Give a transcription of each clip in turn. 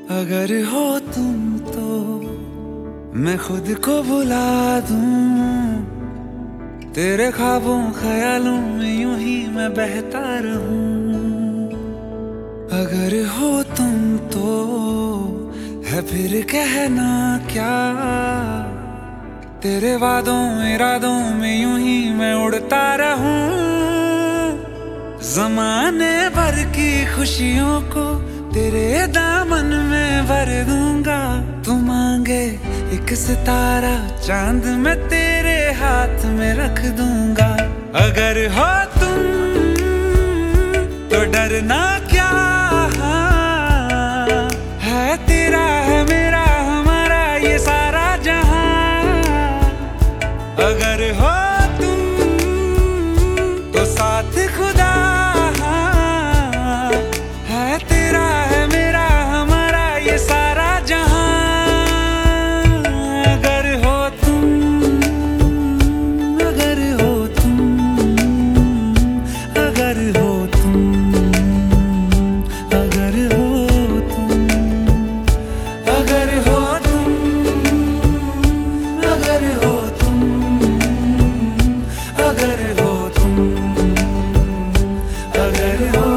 अगर हो तुम तो मैं खुद को भुला दूं, तेरे ख्वाबों ख्यालों में यूं ही मैं बहता रहूं। अगर हो तुम तो है फिर कहना क्या, तेरे वादों इरादों में यूं ही मैं उड़ता रहूं। ज़माने भर की खुशियों को तेरे दामन में भर दूंगा। तू मांगे एक सितारा चांद मैं तेरे हाथ में रख दूंगा। अगर हो तुम तो डरना क्या है, तेरा है मेरा हमारा ये सारा जहां। अगर हो तुम तो साथ खुदा है, तेरा है मेरा हमारा ये सारा जहां। अगर हो तुम, अगर हो तुम, अगर हो तुम, अगर हो तुम, अगर हो तुम, अगर हो तुम, अगर हो तुम, अगर हो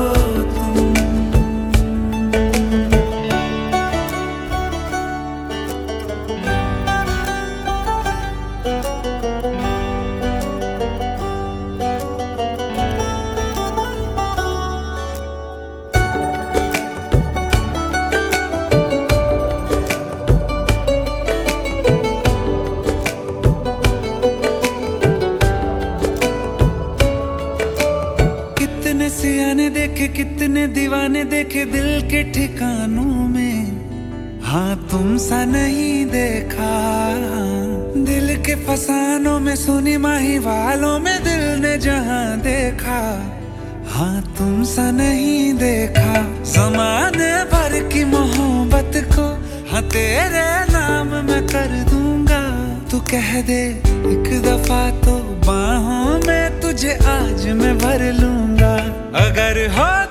सियाने देखे कितने दीवाने देखे दिल के ठिकानों में, हाँ तुम सा नहीं देखा। दिल के फसानों में सुनी माही वालों में दिल ने जहां देखा, हाँ तुम सा नहीं देखा। ज़माने भर की मोहब्बत को हाँ तेरे नाम मैं कर दूंगा। तू कह दे एक दफा तो बाहों में तुझे आज मैं भर लूंगा। अगर हो